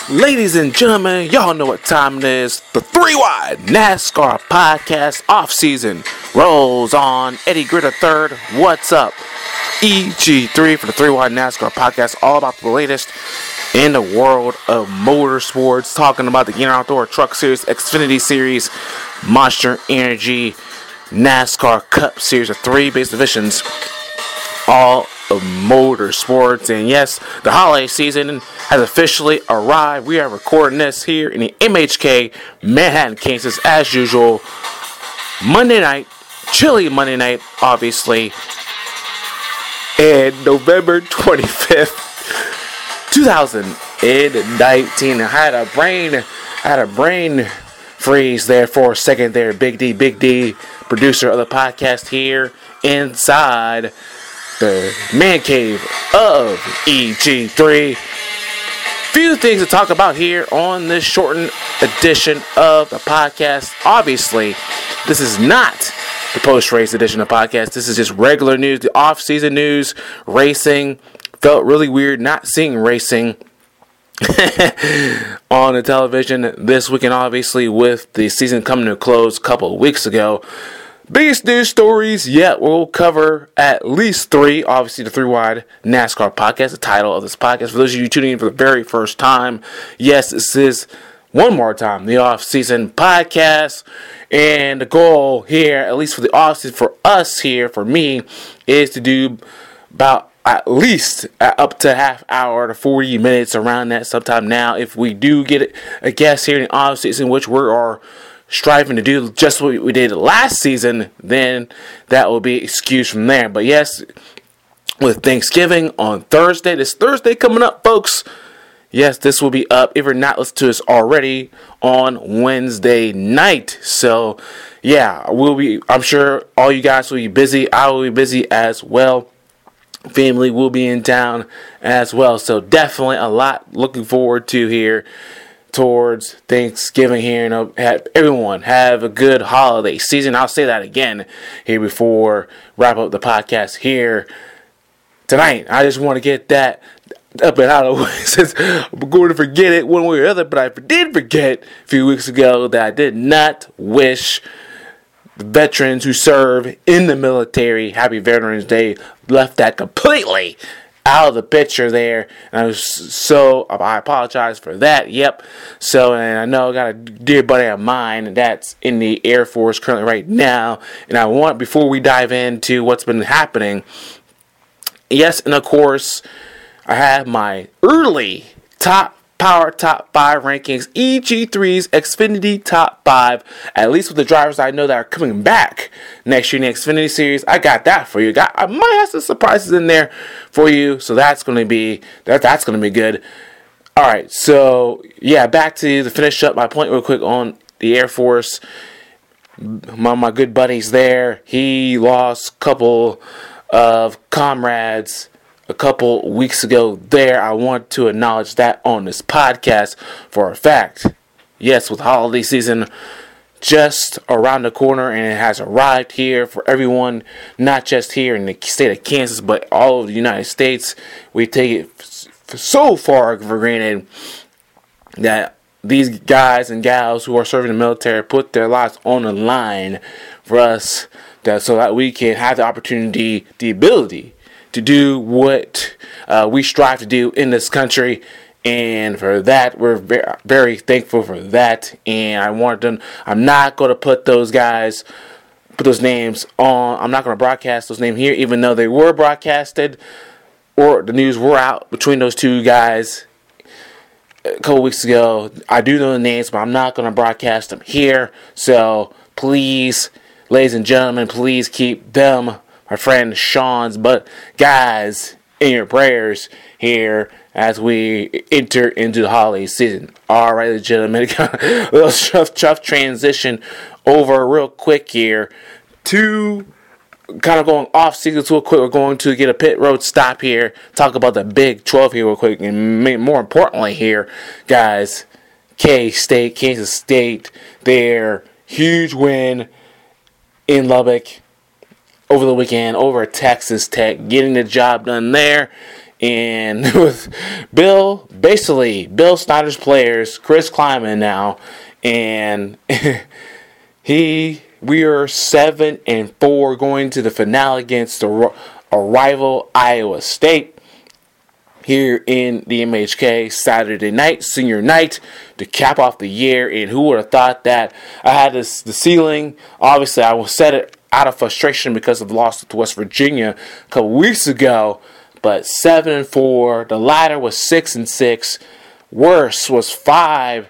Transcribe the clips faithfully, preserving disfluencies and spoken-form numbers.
Ladies and gentlemen, y'all know what time it is. The Three Wide NASCAR Podcast off season rolls on. Eddie Gritter third, what's up? E G three for the Three Wide NASCAR Podcast, all about the latest in the world of motorsports. Talking about the Inner Outdoor Truck Series, Xfinity Series, Monster Energy, NASCAR Cup Series of three base divisions, all of motorsports. And yes, the holiday season has officially arrived. We are recording this here in the M H K, Manhattan, Kansas, as usual. Monday night, chilly Monday night, obviously, and November twenty-fifth, twenty nineteen. I had a brain, I had a brain freeze there for a second there. Big D, Big D, producer of the podcast here inside the man cave of E G three. Few things to talk about here on this shortened edition of the podcast. Obviously, this is not the post-race edition of the podcast. This is just regular news, the off-season news. Racing felt really weird not seeing racing on the television this weekend, obviously, with the season coming to a close a couple of weeks ago. Biggest news stories, yeah, we'll cover at least three. Obviously, the Three Wide NASCAR Podcast, the title of this podcast. For those of you tuning in for the very first time, yes, this is one more time the off-season podcast. And the goal here, at least for the off-season, for us here, for me, is to do about at least up to half hour to forty minutes around that sometime now. If we do get a guest here in the off-season, which we are striving to do just what we did last season, then that will be excused from there. But yes, with Thanksgiving on Thursday, this Thursday coming up, folks, yes, this will be up, if you're not listening to us already, on Wednesday night. So yeah, we'll be, I'm sure all you guys will be busy. I will be busy as well. Family will be in town as well. So definitely a lot looking forward to here towards Thanksgiving here, and uh, have everyone have a good holiday season. I'll say that again here before wrap up the podcast here tonight. I just want to get that up and out of the way, since I'm going to forget it one way or other. But I did forget a few weeks ago that I did not wish the veterans who serve in the military happy Veterans Day. Left that completely out of the picture there, and I was so I apologize for that. Yep. So, and I know I got a dear buddy of mine that's in the Air Force currently right now, and I want, before we dive into what's been happening, yes, and of course, I have my early top Power Top five rankings, E G three's Xfinity Top five, at least with the drivers I know that are coming back next year in the Xfinity Series. I got that for you. Got, I might have some surprises in there for you, so that's going to be that. That's going to be good. All right, so yeah, back to the finish up my point real quick on the Air Force. My, my good buddies there, he lost a couple of comrades a couple weeks ago there. I want to acknowledge that on this podcast for a fact. Yes, with holiday season just around the corner, and it has arrived here for everyone, not just here in the state of Kansas, but all of the United States. We take it f- so far for granted that these guys and gals who are serving the military put their lives on the line for us, that so that we can have the opportunity, the ability to do what uh, we strive to do in this country. And for that, we're very, very thankful for that. And I want them, I'm not going to put those guys, put those names on, I'm not going to broadcast those names here, even though they were broadcasted, or the news were out between those two guys a couple weeks ago. I do know the names, but I'm not going to broadcast them here. So please, ladies and gentlemen, please keep them, my friend Sean's, but guys, in your prayers here as we enter into the holiday season. All right, ladies and gentlemen, a little tough, tough transition over real quick here to kind of going off season real quick. We're going to get a pit road stop here, talk about the Big twelve here real quick, and more importantly here, guys, K-State, Kansas State, their huge win in Lubbock over the weekend over Texas Tech, getting the job done there. And with Bill, basically, Bill Snyder's players, Chris Kleiman now, and he, we are seven and four going to the finale against a, a rival Iowa State here in the M H K Saturday night, senior night, to cap off the year. And who would have thought that? I had this the ceiling. Obviously, I will set it out of frustration because of the loss to West Virginia a couple weeks ago. But seven and four. The latter was six and six. Worse was five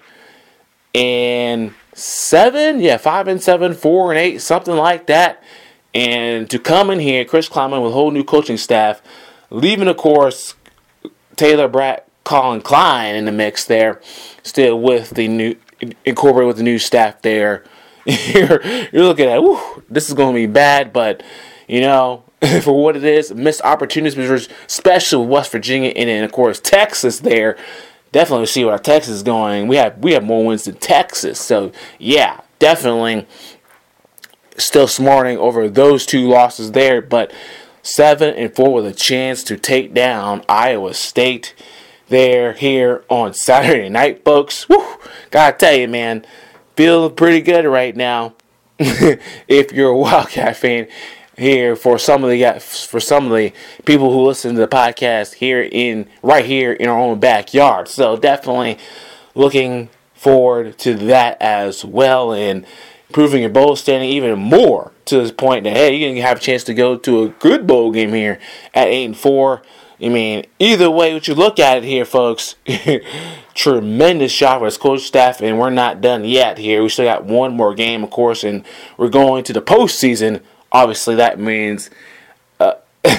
and seven. Yeah, five and seven, four and eight, something like that. And to come in here, Chris Kleiman with a whole new coaching staff, leaving, of course, Taylor Bratt, Colin Klein in the mix there, still with the new, incorporated with the new staff there. you're, you're looking at, whew, this is going to be bad, but, you know, for what it is, missed opportunities, especially with West Virginia, and then, of course, Texas there. Definitely see where Texas is going. We have we have more wins than Texas, so, yeah, definitely still smarting over those two losses there, but Seven and four with a chance to take down Iowa State there here on Saturday night, folks. Woo! Gotta tell you, man, feeling pretty good right now. If you're a Wildcat fan here, for some of the for some of the people who listen to the podcast here in right here in our own backyard, so definitely looking forward to that as well, and proving your bowl standing even more to this point that, hey, you're going to have a chance to go to a good bowl game here at eight and four. I mean, either way, what you look at it here, folks, tremendous job for his coach staff, and we're not done yet here. We still got one more game, of course, and we're going to the postseason. Obviously, that means uh,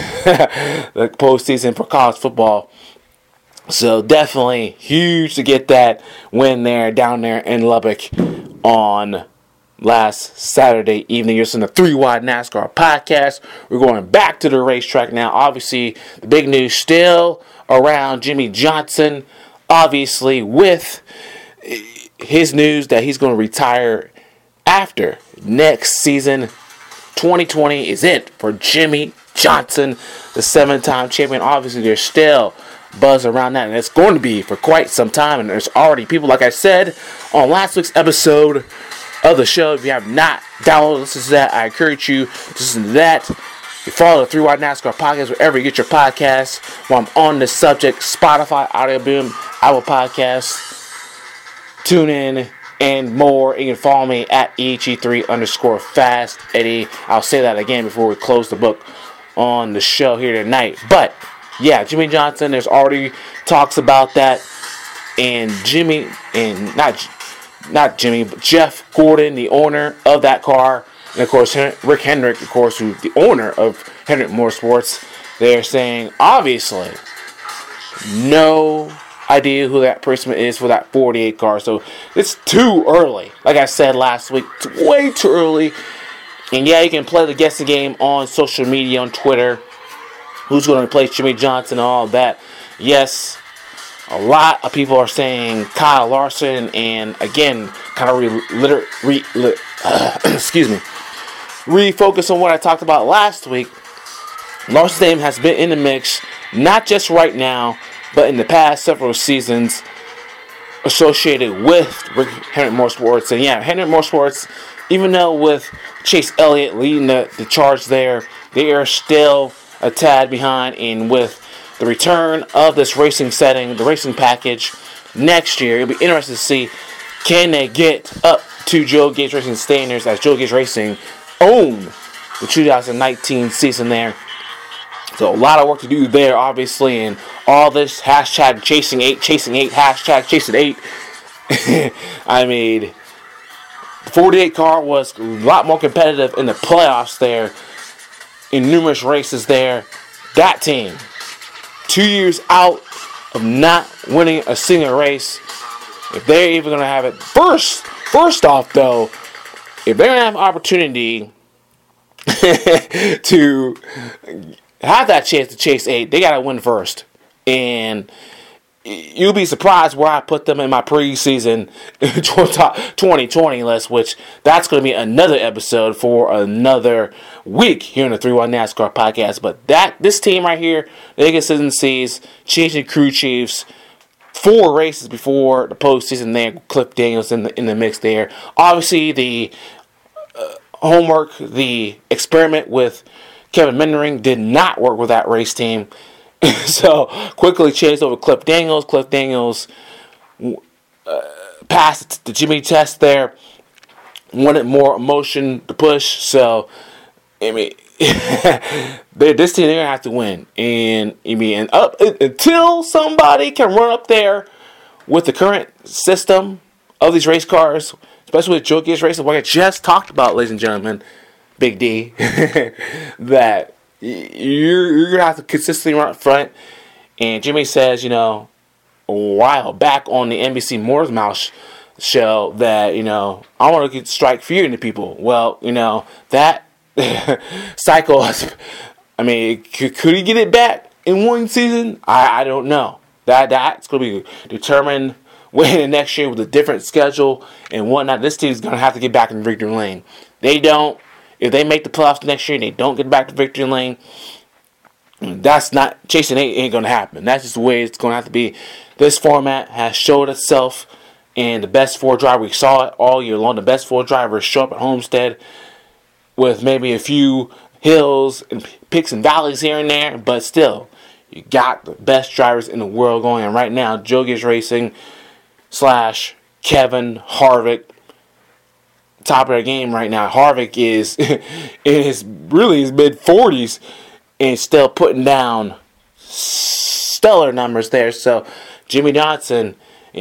the postseason for college football. So definitely huge to get that win there down there in Lubbock on last Saturday evening. You're listening to Three Wide NASCAR Podcast. We're going back to the racetrack now. Obviously, the big news still around Jimmie Johnson. Obviously, with his news that he's going to retire after next season. twenty twenty is it for Jimmie Johnson, the seven-time champion. Obviously, there's still buzz around that, and it's going to be for quite some time. And there's already people, like I said on last week's episode of the show. If you have not downloaded, listen to that, I encourage you to listen to that. You follow the Three Wide NASCAR Podcast wherever you get your podcasts. While I'm on this subject, Spotify, Audio Boom, Apple Podcasts, TuneIn, and more. You can follow me at E H E three underscore Fast Eddie. I'll say that again before we close the book on the show here tonight. But yeah, Jimmie Johnson, there's already talks about that. And Jimmy, and not not Jimmy, but Jeff Gordon, the owner of that car, and of course Rick Hendrick, of course, who's the owner of Hendrick Motorsports, they're saying, obviously, no idea who that person is for that forty-eight car. So it's too early. Like I said last week, it's way too early. And yeah, you can play the guessing game on social media, on Twitter. Who's going to replace Jimmie Johnson and all of that. Yes, a lot of people are saying Kyle Larson, and again, kind of re, liter, re, li, uh, excuse me, refocus on what I talked about last week. Larson's name has been in the mix, not just right now, but in the past several seasons, associated with Rick Hendrick Motorsports. And yeah, Hendrick Motorsports, even though with Chase Elliott leading the, the charge there, they are still a tad behind. And with the return of this racing setting, the racing package next year, it'll be interesting to see, can they get up to Joe Gage Racing standards as Joe Gage Racing own the two thousand nineteen season there. So a lot of work to do there, obviously, and all this hashtag chasing eight, chasing eight, hashtag chasing eight. I mean, the forty-eight car was a lot more competitive in the playoffs there, in numerous races there. That team, two years out of not winning a single race, if they're even going to have it, first, first off though, if they're going to have an opportunity to have that chance to chase eight, they got to win first. And you'll be surprised where I put them in my preseason twenty twenty list, which that's going to be another episode for another week here in the three one NASCAR podcast. But that this team right here, the inconsistencies, changing crew chiefs, four races before the postseason there, Cliff Daniels in the in the mix there. Obviously, the uh, homework, the experiment with Kevin Meendering did not work with that race team. So, quickly changed over Cliff Daniels. Cliff Daniels uh, passed the Jimmy test there. Wanted more emotion to push. So, I mean, they, this team, they're going to have to win. And, I mean, and up until somebody can run up there with the current system of these race cars, especially with Joe Gibbs racing, like I just talked about, ladies and gentlemen, Big D, that You're, you're going to have to consistently run up front. And Jimmy says, you know, a while back on the N B C Moore's Mouth show that, you know, I want to strike fear into people. Well, you know, that cycle, I mean, could, could he get it back in one season? I, I don't know. That That's going to be determined when next year with a different schedule and whatnot. This team's going to have to get back in victory lane. They don't. If they make the playoffs next year and they don't get back to victory lane, that's not, chasing eight ain't going to happen. That's just the way it's going to have to be. This format has showed itself, and the best four drivers, we saw it all year long, the best four drivers show up at Homestead with maybe a few hills and peaks and valleys here and there, but still, you got the best drivers in the world going. And right now, Joe Gibbs Racing slash Kevin Harvick, top of their game right now. Harvick is in his really his mid forties and still putting down stellar numbers there. So Jimmy Johnson,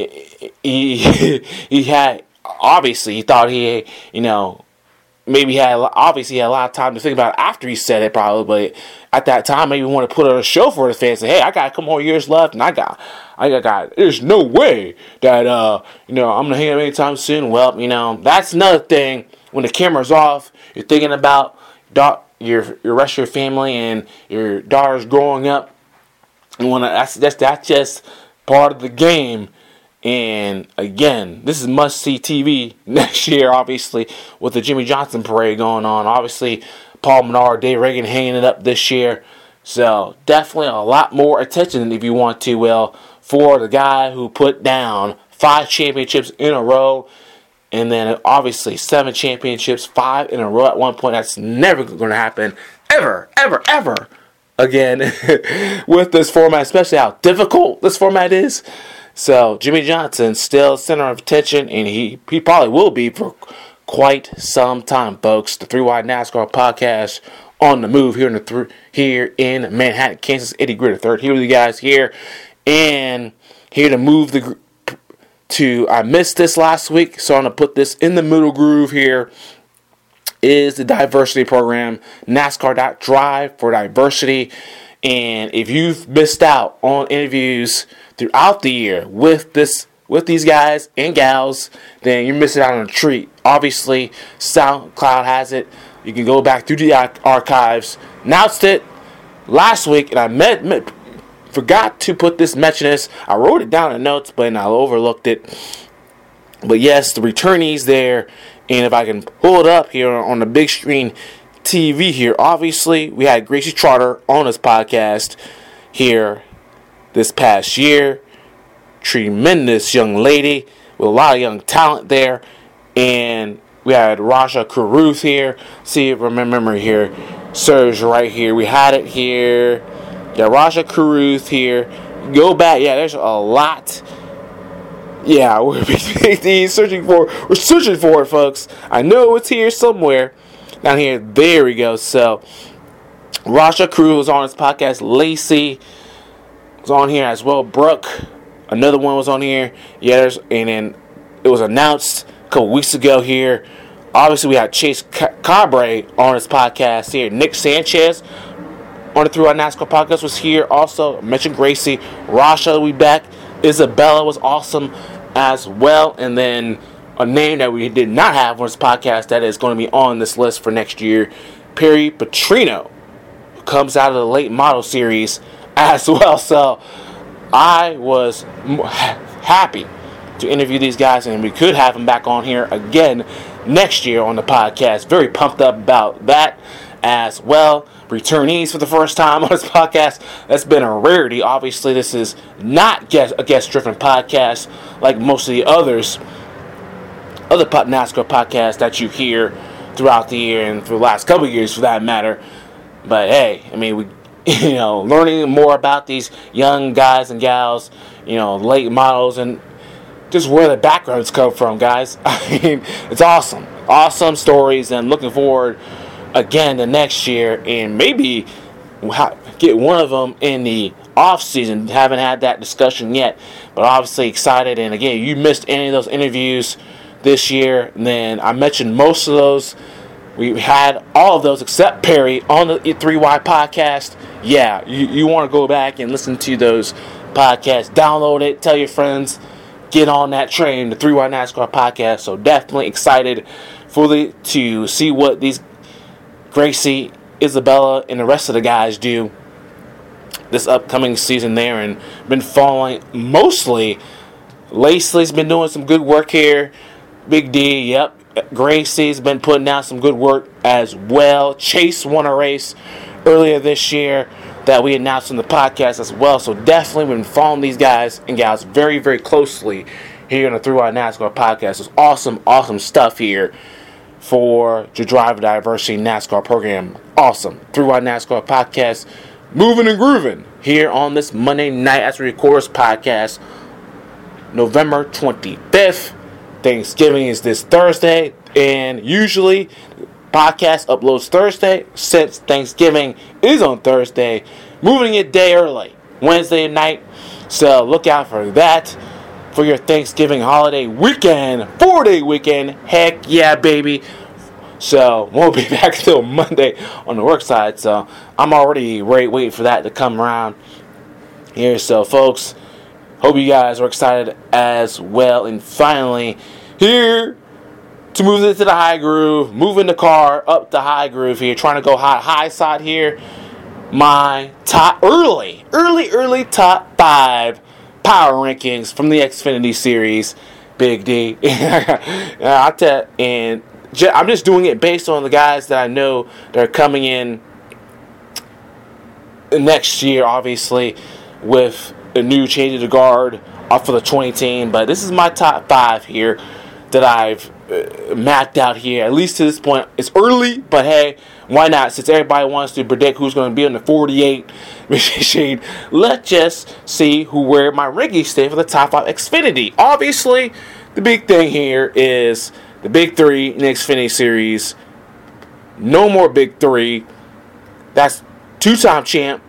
he he had obviously he thought he you know maybe he had obviously he had a lot of time to think about it after he said it probably, but at that time maybe he wanted to put on a show for the fans. Say, hey, I got a couple more years left, and I got I got, got there's no way that uh you know I'm gonna hang up anytime soon. Well, you know that's another thing. When the camera's off, you're thinking about da- your your rest of your family and your daughter's growing up. And when that's that's that's just part of the game. And again, this is must-see T V next year, obviously, with the Jimmy Johnson parade going on. Obviously, Paul Menard, Dave Reagan hanging it up this year. So, definitely a lot more attention, if you want to, Will, for the guy who put down five championships in a row. And then, obviously, seven championships, five in a row at one point. That's never going to happen, ever, ever, ever again with this format, especially how difficult this format is. So, Jimmy Johnson still center of attention, and he, he probably will be for quite some time, folks. The three wide NASCAR podcast on the move here in the th- here in Manhattan, Kansas. Eddie Gritter third here with you guys here, and here to move the to. I missed this last week, so I'm gonna put this in the middle groove here. Is the diversity program NASCAR.drive for diversity, and if you've missed out on interviews throughout the year with this with these guys and gals, then you're missing out on a treat. Obviously, SoundCloud has it. You can go back through the archives. Announced it last week, and I met, met forgot to put this mention this. I wrote it down in notes, but I overlooked it. But yes, the returnees there, and if I can pull it up here on the big screen T V here, obviously we had Gracie Trotter on this podcast here this past year. Tremendous young lady with a lot of young talent there. And we had Raja Caruth here. See if I remember here. Serge right here. We had it here. Yeah, Raja Caruth here. Go back. Yeah, there's a lot. Yeah, we're searching for we're searching for it, folks. I know it's here somewhere. Down here. There we go. So Raja Caruth was on his podcast. Lacey was on here as well. Brooke, another one was on here. Yeah, there's, and then it was announced a couple weeks ago here. Obviously, we had Chase Cabre on his podcast here. Nick Sanchez on the Through Our NASCAR podcast was here. Also, I mentioned Gracie. Rasha will be back. Isabella was awesome as well. And then a name that we did not have on this podcast that is going to be on this list for next year, Perry Petrino, who comes out of the late model series as well. So, I was happy to interview these guys, and we could have them back on here again next year on the podcast. Very pumped up about that as well. Returnees for the first time on this podcast. That's been a rarity. Obviously, this is not guest, a guest-driven podcast like most of the others, other NASCAR podcasts that you hear throughout the year and for the last couple of years, for that matter. But hey, I mean, we, you know, learning more about these young guys and gals, you know, late models, and just where the backgrounds come from, guys. I mean, it's awesome, awesome stories, and looking forward again the next year, and maybe get one of them in the off season. Haven't had that discussion yet, but obviously excited. And again, you missed any of those interviews this year, then I mentioned most of those. We had all of those except Perry on the three Y podcast. Yeah, you, you want to go back and listen to those podcasts. Download it. Tell your friends. Get on that train, the three Y NASCAR podcast. So definitely excited fully to see what these Gracie, Isabella, and the rest of the guys do this upcoming season there, and been following mostly. Lacey's been doing some good work here. Big D, yep. Gracie's been putting down some good work as well. Chase won a race earlier this year that we announced on the podcast as well. So definitely been following these guys and gals very, very closely here on the three Y NASCAR podcast. It's awesome, awesome stuff here for the Driver Diversity NASCAR program. Awesome. three Y NASCAR podcast, moving and grooving here on this Monday night as we record this podcast, November twenty-fifth. Thanksgiving is this Thursday, and usually podcast uploads Thursday. Since Thanksgiving is on Thursday, moving it day early, Wednesday night. So look out for that for your Thanksgiving holiday weekend, four-day weekend. Heck yeah, baby. So won't be back until Monday on the work side. So I'm already ready, waiting for that to come around here. So folks, hope you guys are excited as well. And finally, here to move into the high groove, moving the car up the high groove here, trying to go high, high side here. My top early, early, early top five power rankings from the Xfinity Series. Big D. I tell, and I'm just doing it based on the guys that I know that are coming in next year, obviously, with a new change of the guard up for the twenty team. But this is my top five here that I've uh, mapped out here, at least to this point. It's early, but hey, why not? Since everybody wants to predict who's going to be on the forty-eight machine, let's just see who where my rankings stay for the top five Xfinity. Obviously, the big thing here is the big three in the Xfinity Series. No more big three. That's two-time champ,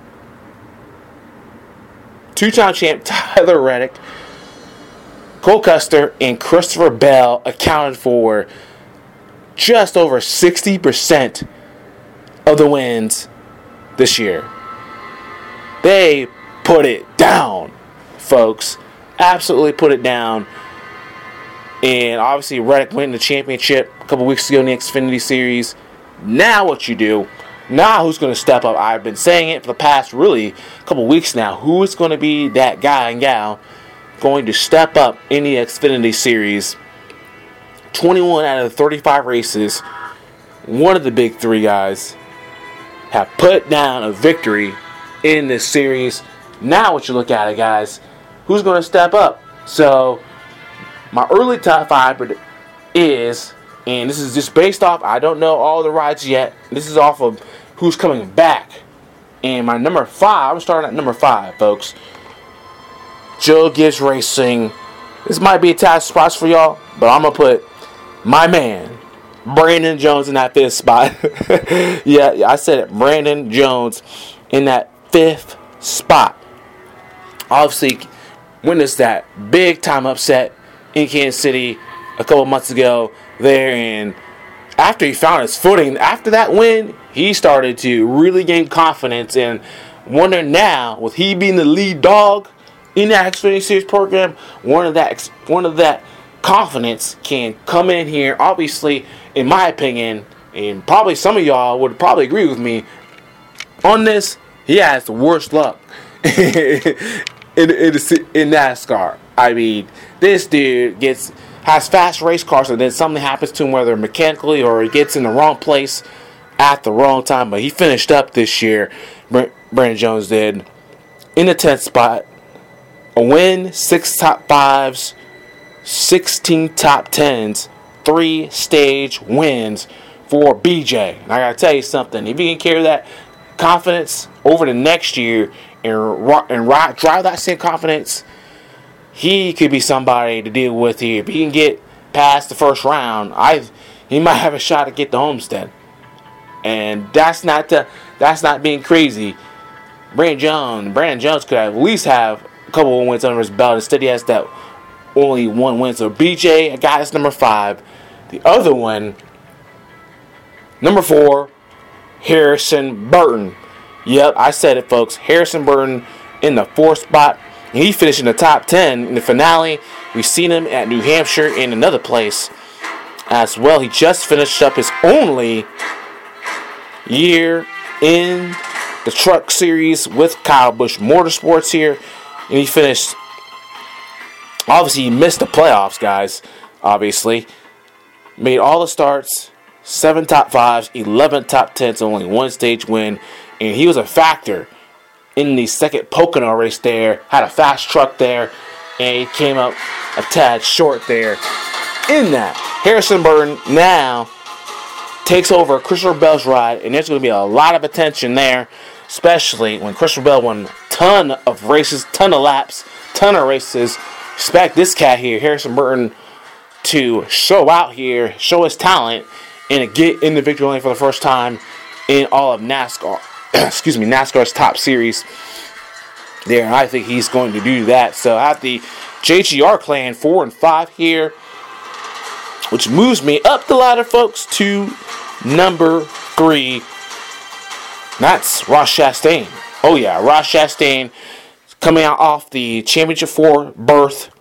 two-time champ Tyler Reddick, Cole Custer, and Christopher Bell accounted for just over sixty percent of the wins this year. They put it down, folks. Absolutely put it down. And obviously Reddick won the championship a couple weeks ago in the Xfinity Series. Now what you do, now who's going to step up? I've been saying it for the past really couple weeks now. Who is going to be that guy and gal going to step up in the Xfinity Series? twenty-one out of the thirty-five races, one of the big three guys have put down a victory in this series. Now what you look at it, guys, who's going to step up? So my early top five is, and this is just based off, I don't know all the rides yet. This is off of who's coming back. And my number five, I'm starting at number five, folks. Joe Gibbs Racing. This might be a tough spot for y'all, but I'm going to put my man, Brandon Jones, in that fifth spot. yeah, I said it. Brandon Jones in that fifth spot. Obviously, witnessed that big time upset in Kansas City a couple months ago there, and after he found his footing, after that win, he started to really gain confidence, and wonder now, with he being the lead dog in that Xfinity Series program, one of that one of that confidence can come in here. Obviously, in my opinion, and probably some of y'all would probably agree with me on this, he has the worst luck in in in, in NASCAR. I mean, this dude gets has fast race cars, and then something happens to him, whether mechanically or he gets in the wrong place at the wrong time. But he finished up this year. Brandon Jones did in the tenth spot, a win, six top fives, sixteen top tens, three stage wins for B J. And I gotta tell you something. If he can carry that confidence over the next year and and drive that same confidence, he could be somebody to deal with here. If he can get past the first round, I he might have a shot to get the Homestead. And that's not the, that's not being crazy. Brandon Jones, Brandon Jones could at least have a couple of wins under his belt. Instead, he has that only one win. So B J, a guy that's number five. The other one, number four, Harrison Burton. Yep, I said it, folks. Harrison Burton in the fourth spot. He finished in the top ten in the finale. We've seen him at New Hampshire in another place as well. He just finished up his only year in the Truck Series with Kyle Busch Motorsports here. And he finished, obviously he missed the playoffs, guys, obviously. Made all the starts, seven top fives, eleven top tens, only one stage win. And he was a factor in the second Pocono race there. Had a fast truck there, and he came up a tad short there in that. Harrison Burton now takes over Christopher Bell's ride, and there's going to be a lot of attention there, especially when Christopher Bell won a ton of races, ton of laps, ton of races. Expect this cat here, Harrison Burton, to show out here, show his talent, and get in the victory lane for the first time in all of NASCAR. Excuse me, NASCAR's top series. There, and I think he's going to do that. So I have the J G R clan four and five here, which moves me up the ladder, folks, to number three. That's Ross Chastain. Oh yeah, Ross Chastain coming out off the championship four berth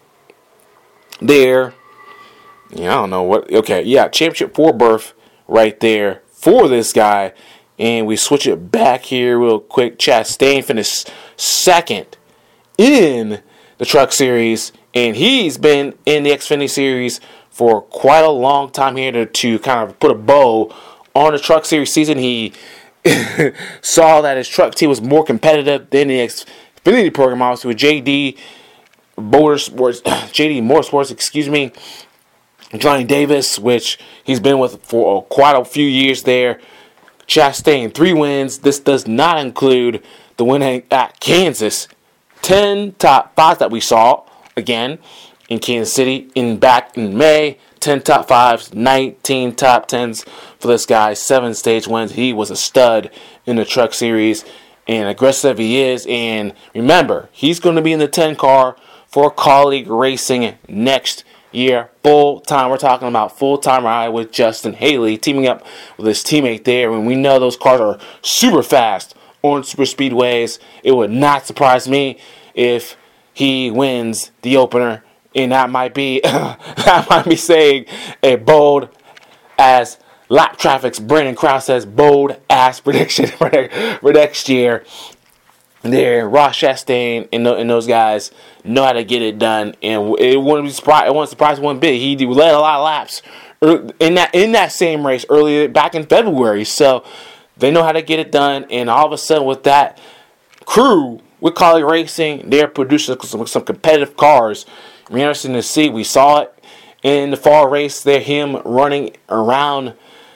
there. Yeah, I don't know what. Okay, yeah, championship four berth right there for this guy. And we switch it back here real quick. Chastain finished second in the Truck Series, and he's been in the Xfinity Series for quite a long time here to, to kind of put a bow on the Truck Series season. He saw that his truck team was more competitive than the Xfinity program, obviously, with J D Motorsports, J D Motorsports, excuse me, Johnny Davis, which he's been with for quite a few years there. Chastain, three wins. This does not include the win at Kansas. Ten top fives that we saw, again, in Kansas City in back in May. Ten top fives, nineteen top tens for this guy. Seven stage wins. He was a stud in the Truck Series, and aggressive he is. And remember, he's going to be in the ten car for Colleague Racing next year, full time. We're talking about full time ride with Justin Haley, teaming up with his teammate there. And we know those cars are super fast on super speedways. It would not surprise me if he wins the opener, and that might be that might be saying a bold as Lap Traffic's Brandon Krause says, bold ass prediction for next year. There, Ross Chastain and, and those guys know how to get it done, and it wouldn't be surprised. It wouldn't surprise one bit. He led a lot of laps in that in that same race earlier back in February. So they know how to get it done, and all of a sudden with that crew with Colleague Racing, they're producing some, some competitive cars. We're interested to see. We saw it in the fall race. They're him running around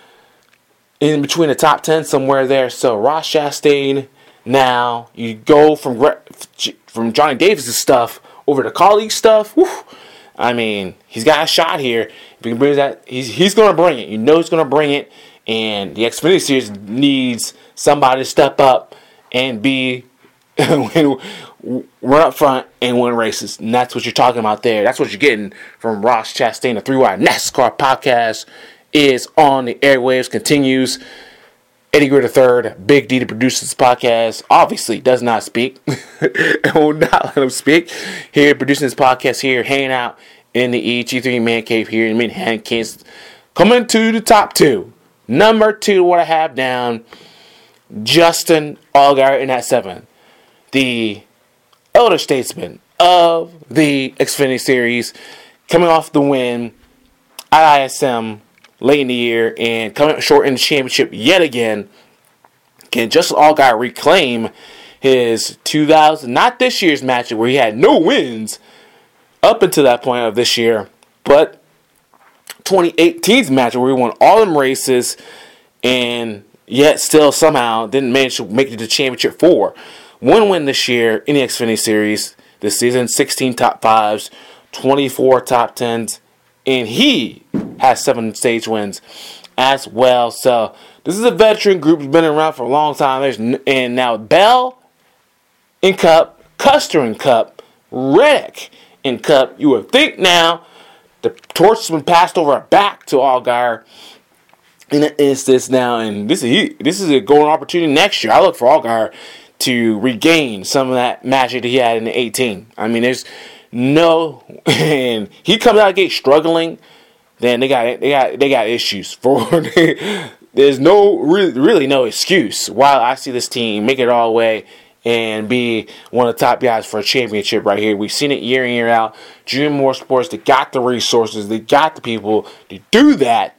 in between the top ten somewhere there. So Ross Chastain. Now, you go from from Johnny Davis' stuff over to Colleague stuff. Whew, I mean, he's got a shot here. If he can bring that, he's, he's going to bring it. You know he's going to bring it. And the Xfinity Series needs somebody to step up and be run up front and win races. And that's what you're talking about there. That's what you're getting from Ross Chastain. The three-wide NASCAR podcast is on the airwaves, continues. Eddie Greer the third, Big D, the producer of this podcast, obviously does not speak. I will not let him speak. Here, producing this podcast here, hanging out in the E G three Man Cave here in Manhattan, Kansas. Coming to the top two. Number two, what I have down, Justin Allgaier in that seven. The elder statesman of the Xfinity Series, coming off the win at I S M late in the year and coming up short in the championship yet again. Can Justin Allgaier reclaim his two thousand, not this year's match where he had no wins up until that point of this year, but twenty eighteen's match where he won all them races and yet still somehow didn't manage to make it to the championship four. One win this year in the Xfinity Series this season, sixteen top fives, twenty-four top tens, and he has seven stage wins as well. So this is a veteran group who's been around for a long time. There's and now Bell in Cup, Custer in Cup, Reddick in Cup. You would think now the torch has been passed over back to Allgaier in an instance now, and this is this is a golden opportunity next year. I look for Allgaier to regain some of that magic that he had in the eighteen. I mean, there's no, and he comes out of the gate struggling, then they got they got they got issues for. There's no really, really no excuse why I see this team make it all the way and be one of the top guys for a championship right here. We've seen it year in, year out. Junior Motorsports, they got the resources, they got the people to do that.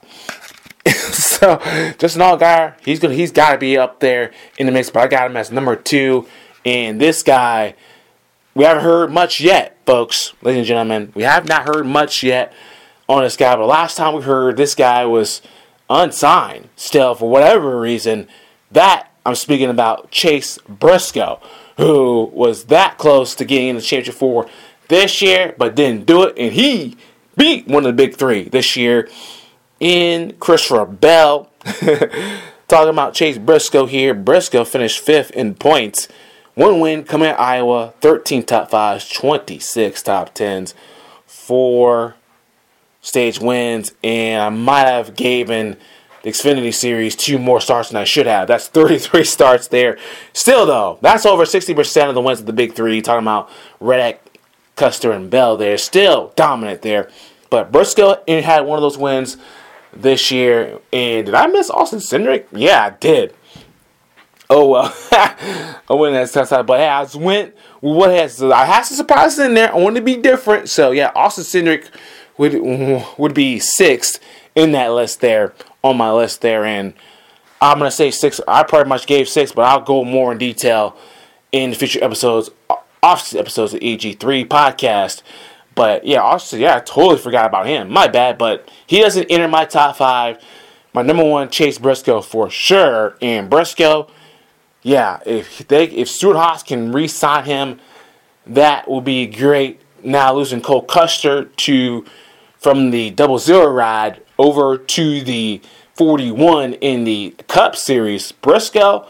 So, Justin Allgaier, he's gonna, he's got to be up there in the mix. But I got him as number two. And this guy, we haven't heard much yet, folks, ladies and gentlemen. We have not heard much yet on this guy. But last time we heard, this guy was unsigned still for whatever reason. That I'm speaking about Chase Briscoe, who was that close to getting in the championship four this year, but didn't do it. And he beat one of the big three this year in Christopher Bell. Talking about Chase Briscoe here. Briscoe finished fifth in points. One win coming at Iowa. thirteen top fives, twenty-six top tens, four stage wins. And I might have given the Xfinity Series two more starts than I should have. That's thirty-three starts there. Still, though, that's over sixty percent of the wins of the big three. Talking about Reddick, Custer, and Bell there. Still dominant there. But Briscoe had one of those wins this year. And did I miss Austin Cindric? Yeah, I did. Oh, well. I went that side. But hey, I just went with what has. I had some surprises in there. I wanted to be different. So, yeah, Austin Cindric would, would be sixth in that list there. On my list there, and I'm going to say six. I pretty much gave six, but I'll go more in detail in the future episodes, off episodes of E G three podcast. But yeah, also, yeah, I totally forgot about him. My bad, but he doesn't enter my top five. My number one, Chase Briscoe for sure. And Briscoe, yeah, if they if Stewart-Haas can re-sign him, that will be great. Now losing Cole Custer to from the double zero ride over to the forty-one in the Cup Series. Briscoe,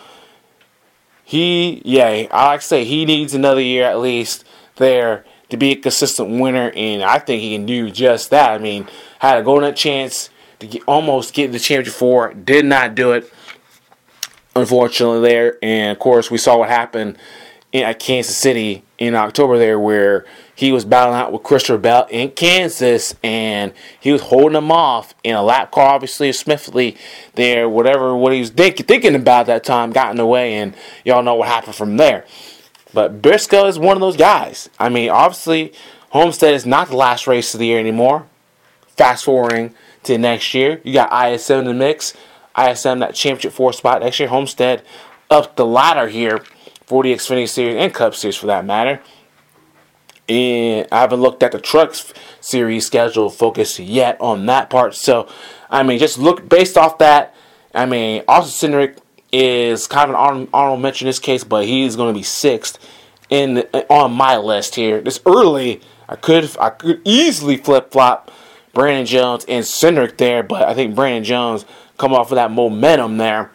he, yeah, I like to say he needs another year at least there to be a consistent winner, and I think he can do just that. I mean, had a golden chance to get, almost get the championship four, did not do it, unfortunately, there. And, of course, we saw what happened in, at Kansas City in October there, where he was battling out with Christopher Bell in Kansas, and he was holding him off in a lap car, obviously, swiftly there, whatever what he was think, thinking about that time got in the way, and y'all know what happened from there. But Briscoe is one of those guys. I mean, obviously, Homestead is not the last race of the year anymore. Fast forwarding to next year, you got I S M in the mix. I S M, that championship four spot next year. Homestead up the ladder here for the Xfinity Series and Cup Series for that matter. And I haven't looked at the Trucks Series schedule focus yet on that part. So, I mean, just look based off that. I mean, Austin Cindric is kind of an honorable mention in this case, but he's going to be sixth in the, on my list here. This early, I could I could easily flip flop Brandon Jones and Cindric there, but I think Brandon Jones come off of that momentum there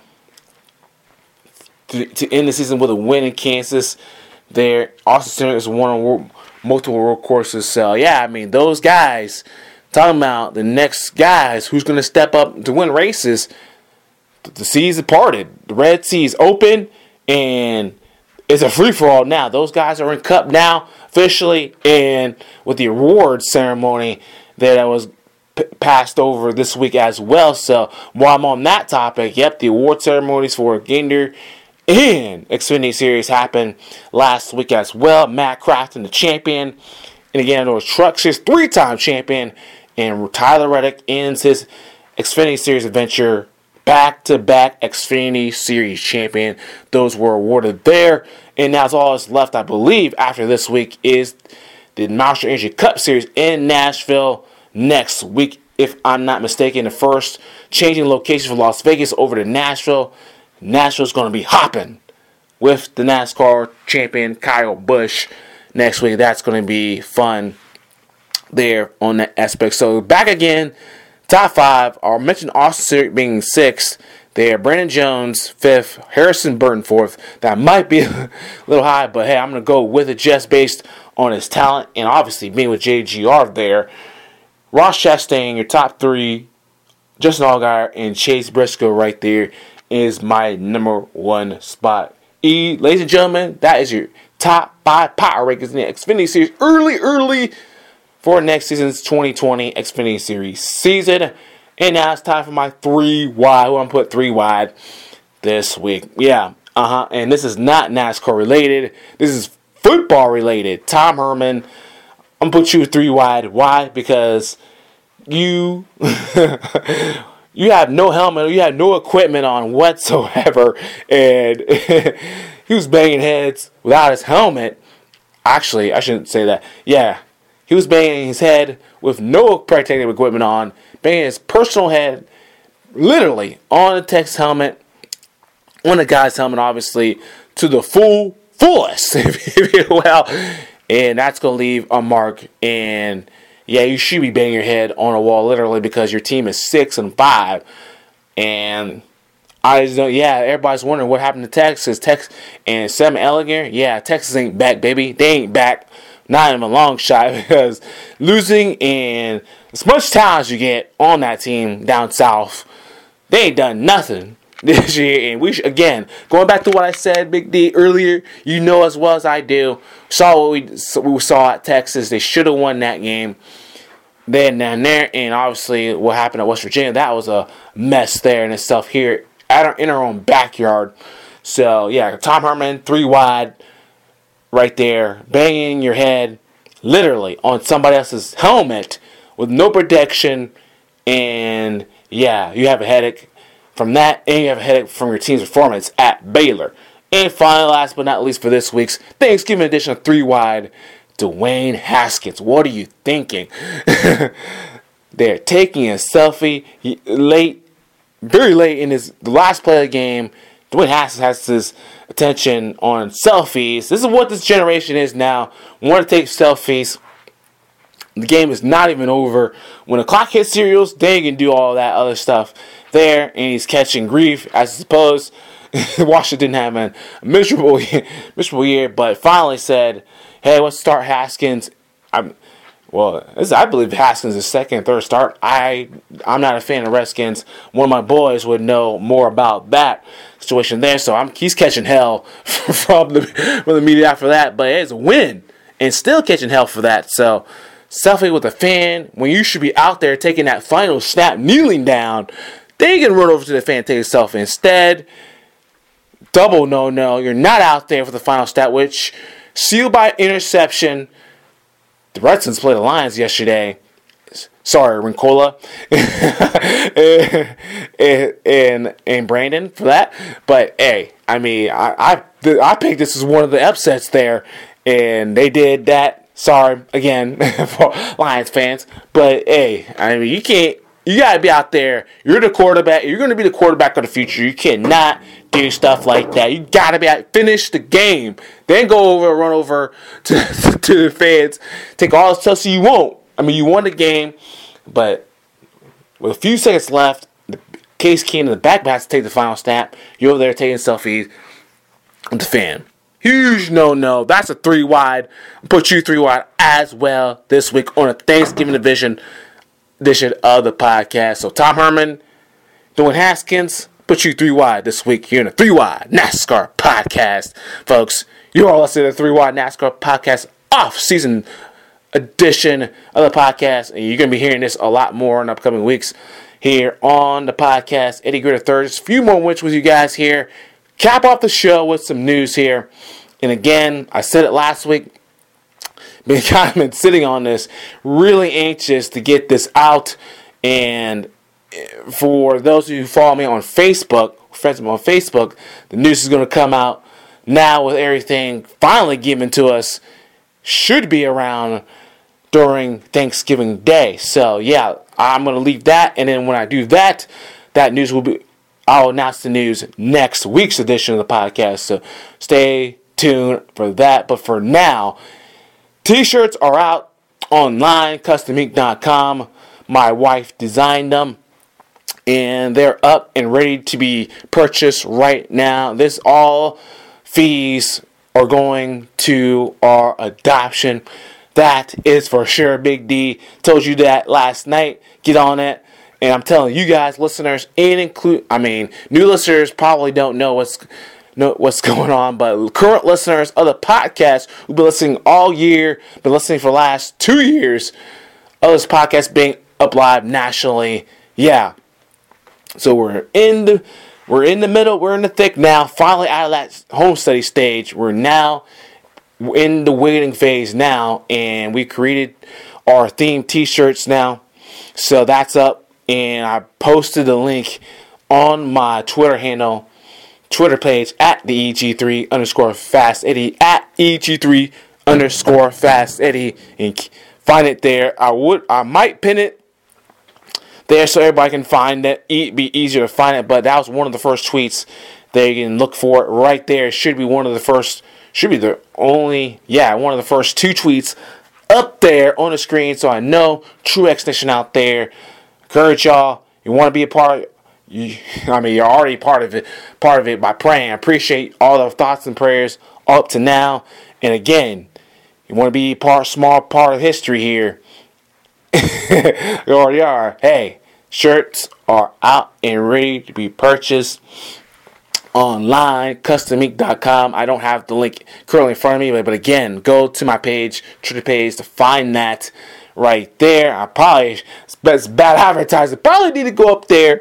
to, to end the season with a win in Kansas. There, Austin Cindric is one of multiple road courses. So, yeah, I mean, those guys, talking about the next guys who's going to step up to win races, the seas are parted. The Red Sea is open, and it's a free-for-all now. Those guys are in Cup now, officially, and with the awards ceremony that was p- passed over this week as well. So, while I'm on that topic, yep, the award ceremonies for Gander and Xfinity Series happened last week as well. Matt Crafton, the champion. And again, there was Truck Series three-time champion. And Tyler Reddick ends his Xfinity Series adventure. Back-to-back Xfinity Series champion. Those were awarded there. And that's all that's left, I believe, after this week is the Monster Energy Cup Series in Nashville next week. If I'm not mistaken, the first changing location from Las Vegas over to Nashville. Nashville's going to be hopping with the NASCAR champion Kyle Busch next week. That's going to be fun there on that aspect. So back again, top five. I'll mention Austin Cindric being sixth there. Brandon Jones fifth. Harrison Burton fourth. That might be a little high, but hey, I'm going to go with it just based on his talent and obviously being with J G R there. Ross Chastain, your top three. Justin Allgaier and Chase Briscoe right there is my number one spot. E, ladies and gentlemen, that is your top five power rankings in the Xfinity Series early, early for next season's twenty twenty Xfinity Series season. And now it's time for my three wide. I'm going to put three wide this week. Yeah, uh-huh. And this is not NASCAR related. This is football related. Tom Herman, I'm going to put you three wide. Why? Because you... You have no helmet, you have no equipment on whatsoever, and he was banging heads without his helmet. Actually, I shouldn't say that. Yeah, he was banging his head with no protective equipment on, banging his personal head, literally, on the Texas helmet, on the guy's helmet, obviously, to the full, fullest, if you will. And that's going to leave a mark, and yeah, you should be banging your head on a wall literally because your team is six and five, and I just don't. Yeah, everybody's wondering what happened to Texas. Texas and Sam Ellinger. Yeah, Texas ain't back, baby. They ain't back. Not even a long shot because losing and as much talent as you get on that team down south, they ain't done nothing this year. And we should, again, going back to what I said, Big D, earlier, you know as well as I do, saw what we, we saw at Texas. They should have won that game. Then down there, and obviously what happened at West Virginia, that was a mess there in itself here at our, in our own backyard. So, yeah, Tom Herman, three wide, right there, banging your head literally on somebody else's helmet with no protection, and yeah, you have a headache from that, and you have a headache from your team's performance at Baylor. And finally, last but not least for this week's Thanksgiving edition of Three Wide, Dwayne Haskins. What are you thinking? They're taking a selfie he, late, very late in his the last play of the game. Dwayne Haskins has his attention on selfies. This is what this generation is now. Want to take selfies. The game is not even over. When the clock hits cereals, they can do all that other stuff there, and he's catching grief, I suppose. Washington didn't have a miserable, miserable year, but finally said, hey, let's start Haskins. I'm, well, this is, I believe Haskins is second, third start. I, I'm not a fan of Redskins. One of my boys would know more about that situation there, so I'm, he's catching hell from the, from the media after that, but it's a win, and still catching hell for that, so selfie with a fan, when you should be out there taking that final snap, kneeling down, then you can run over to the fan and take a selfie. Instead, double no-no, you're not out there for the final stat, which sealed by interception. The Redskins played the Lions yesterday. Sorry, Rincola and, and, and and Brandon for that. But hey, I mean, I I, I picked this as one of the upsets there, and they did that. Sorry again for Lions fans, but hey, I mean, you can't. You gotta be out there. You're the quarterback. You're gonna be the quarterback of the future. You cannot do stuff like that. You gotta be out. Finish the game. Then go over, run over to, to the fans. Take all the stuff so you won't. I mean, you won the game, but with a few seconds left, the Case Keenum in the back has to take the final snap. You're over there taking selfies with the fan. Huge no-no. That's a three wide. Put you three wide as well this week on a Thanksgiving edition edition of the podcast. So Tom Herman, Dwayne Haskins, put you three wide this week here in a three wide NASCAR podcast, folks. You're all listening to the three wide NASCAR podcast off-season edition of the podcast, and you're going to be hearing this a lot more in upcoming weeks here on the podcast. Eddie Gritter third, just a few more wins with you guys here. cap off the show with some news here. And again, I said it last week. Been kind of been sitting on this, really anxious to get this out. And for those of you who follow me on Facebook, friends of me on Facebook, the news is going to come out now with everything finally given to us. Should be around during Thanksgiving Day. So yeah, I'm going to leave that. And then when I do that, that news will be, I'll announce the news next week's edition of the podcast. So stay tuned for that. But for now, T-shirts are out online, custom ink dot com. My wife designed them, and they're up and ready to be purchased right now. This all fees are going to our adoption. That is for sure. Big D told you that last night. Get on it. And I'm telling you guys, listeners, and include, I mean, new listeners probably don't know what's know what's going on, but current listeners of the podcast who've been listening all year, been listening for the last two years of this podcast being up live nationally. Yeah. So we're in the we're in the middle, we're in the thick now, finally out of that home study stage. We're now in the waiting phase now, and we created our themed t-shirts now. So that's up, and I posted the link on my Twitter handle, Twitter page at the E G three underscore Fast Eddie, at E G three underscore Fast Eddie, and find it there. I would, I might pin it there so everybody can find it. It'd be easier to find it, but that was one of the first tweets. They can look for it right there. It should be one of the first, should be the only, yeah, one of the first two tweets up there on the screen. So I know True X Nation out there. Encourage y'all. You want to be a part of it. You, I mean, you're already part of it, part of it by praying. I appreciate all the thoughts and prayers up to now. And again, you want to be a part, small part of history here. You already are. Hey, shirts are out and ready to be purchased online, custom ink dot com. I don't have the link currently in front of me, but, but again, go to my page, Twitter page, to find that right there. I probably, it's bad advertising, probably need to go up there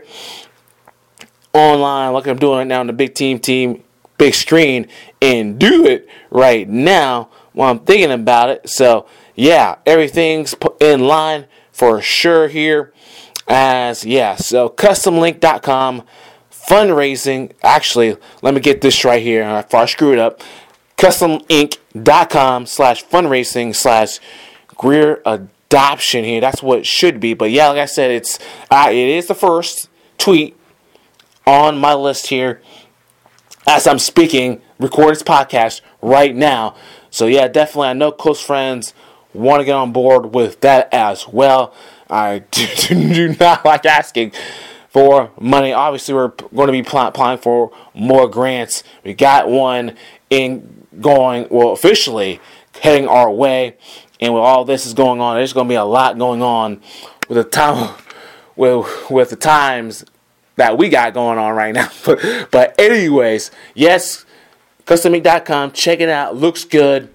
online, like I'm doing right now on the Big Team Team big screen, and do it right now while I'm thinking about it. So yeah, everything's in line for sure here. As yeah, so custom link dot com fundraising. Actually, let me get this right here before I screw it up. custom ink dot com slash fundraising slash Greer adoption here. That's what it should be. But yeah, like I said, it's uh, it is the first tweet on my list here as I'm speaking, record this podcast right now. So yeah, definitely, I know close friends want to get on board with that as well. I do, do not like asking for money. Obviously, we're going to be applying for more grants. We got one in going, well, officially heading our way. And with all this is going on, there's going to be a lot going on with the time, with with the times that we got going on right now. But, but anyways, yes, custom ink dot com. Check it out. Looks good.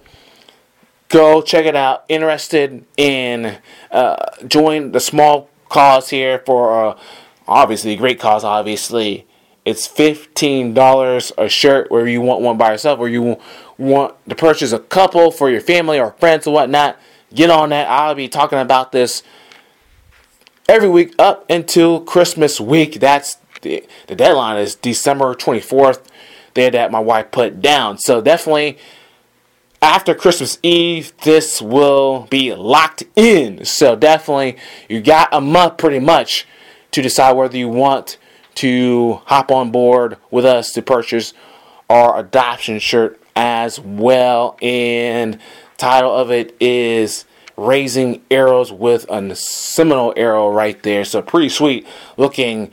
Go check it out. Interested in uh, join the small cause here for uh, obviously a great cause. Obviously, it's fifteen dollars a shirt, whether you want one by yourself or you want to purchase a couple for your family or friends or whatnot. Get on that. I'll be talking about this every week up until Christmas week. That's the, the deadline is December twenty-fourth. There that my wife put down. So definitely after Christmas Eve, this will be locked in. So definitely you got a month pretty much to decide whether you want to hop on board with us to purchase our adoption shirt as well. And title of it is Raising Arrows with a Seminole Arrow right there. So pretty sweet looking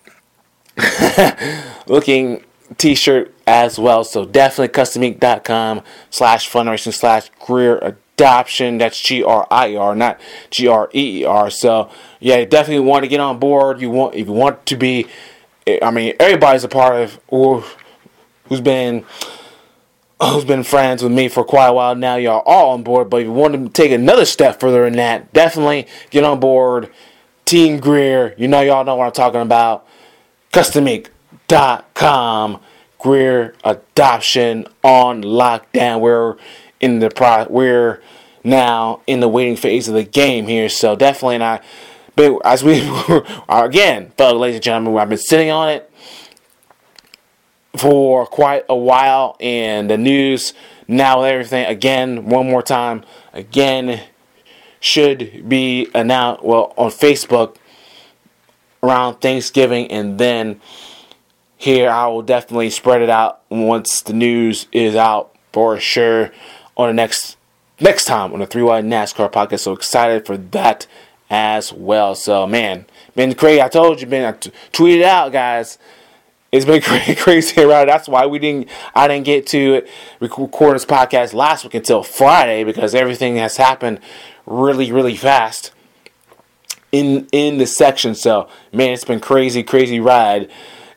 looking t-shirt as well. So definitely custom ink dot com slash fundraising slash Greer adoption. That's G R I E R, not G R E E R. So yeah, you definitely want to get on board. You want if you want to be, I mean, everybody's a part of or who's been who's been friends with me for quite a while now. Y'all all on board, but if you want to take another step further than that, definitely get on board. Team Greer, you know y'all know what I'm talking about. custom ink dot com. Greer adoption on lockdown. We're in the pro. We're now in the waiting phase of the game here, so definitely not. But as we again, folks, ladies and gentlemen, I've been sitting on it for quite a while, and the news now with everything again, one more time, again, should be announced. Well, on Facebook around Thanksgiving, and then here I will definitely spread it out once the news is out for sure on the next next time on the Three Wide NASCAR podcast. So excited for that as well. So man, been crazy. I told you, been I t- tweeted out, guys. It's been crazy, crazy around. That's why we didn't. I didn't get to record this podcast last week until Friday, because everything has happened really, really fast in in the section. So man, it's been crazy, crazy ride.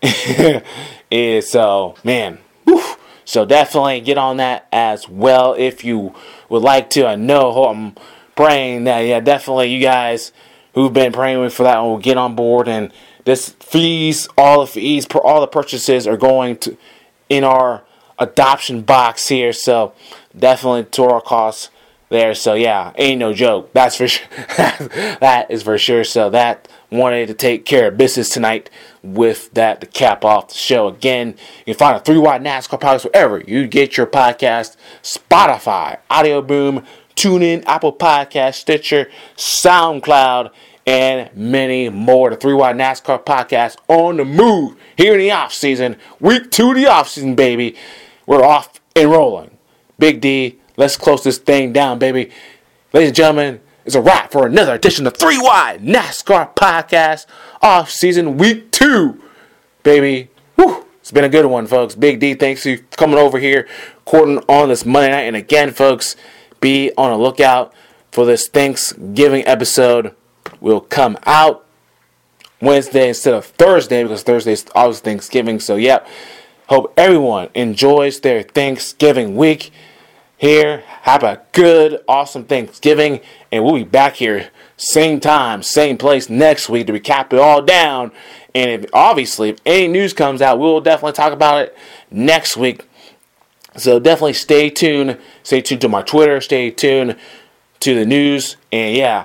And so man, whew. So definitely get on that as well if you would like to. I know I'm praying that, yeah, definitely you guys who've been praying for that will get on board. And this fees, all the fees, all the purchases are going to in our adoption box here. So definitely to our costs there. So yeah, ain't no joke. That's for sure. That is for sure. So that wanted to take care of business tonight with that to cap off the show. Again, you can find a Three Wide NASCAR podcast wherever you get your podcast: Spotify, Audio Boom, TuneIn, Apple Podcast, Stitcher, SoundCloud, and many more. The Three Wide NASCAR podcast on the move here in the off season, week two of the off season, baby. We're off and rolling. Big D, let's close this thing down, baby. Ladies and gentlemen, it's a wrap for another edition of Three Wide NASCAR podcast off season week two, baby. Whew. It's been a good one, folks. Big D, thanks for coming over here, recording on this Monday night. And again, folks, be on the lookout for this Thanksgiving episode. Will come out Wednesday instead of Thursday, because Thursday is always Thanksgiving. So, yep. Hope everyone enjoys their Thanksgiving week here. Have a good, awesome Thanksgiving. And we'll be back here same time, same place next week to recap it all down. And if, obviously, if any news comes out, we'll definitely talk about it next week. So definitely stay tuned. Stay tuned to my Twitter. Stay tuned to the news. And yeah.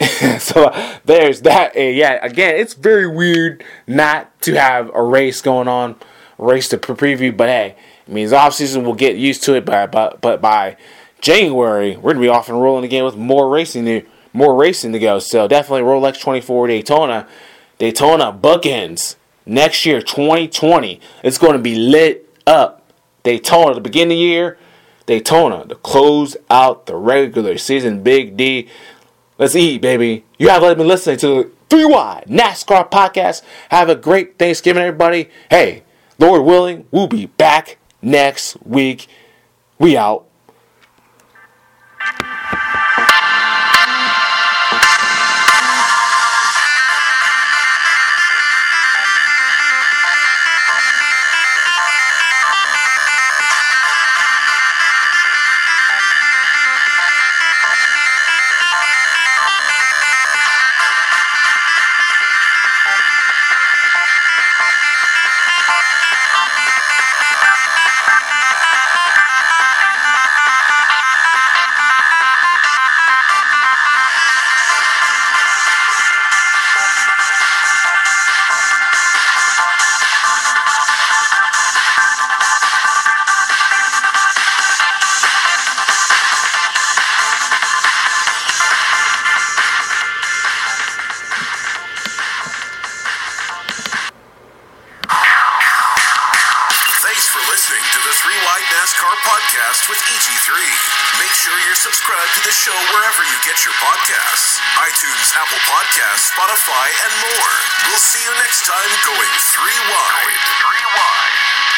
So there's that. And yeah, again, it's very weird not to have a race going on, a race to preview. But hey, it means off season, we'll get used to it. But but, but by January, we're gonna be off and rolling again with more racing to more racing to go. So definitely Rolex twenty-four Daytona, Daytona bookends next year, twenty twenty. It's going to be lit up. Daytona, the beginning of the year, Daytona to close out the regular season. Big D. Let's eat, baby. You have been listening to the Three Wide NASCAR podcast. Have a great Thanksgiving, everybody. Hey, Lord willing, we'll be back next week. We out. Podcast with E G three. Make sure you're subscribed to the show wherever you get your podcasts. iTunes, Apple Podcasts, Spotify, and more. We'll see you next time going three wide. Three wide.